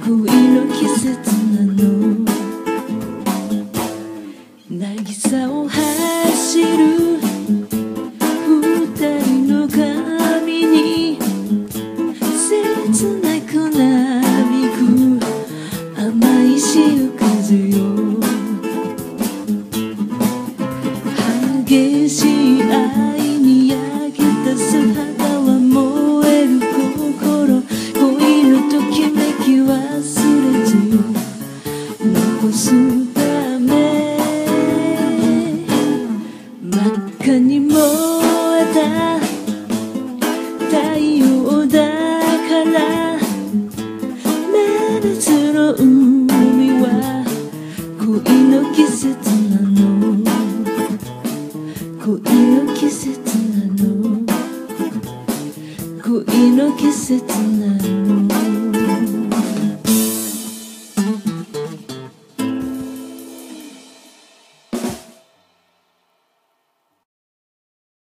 恋の季節なの。渚を走る二人の髪に切なくなびく甘い潮風よ。激しい愛に焼けた素肌は燃える心、恋のときめき忘れず残すため。真っ赤に燃えた太陽だから真夏の海は恋の季節なの。恋の季節なの。恋の季節なの。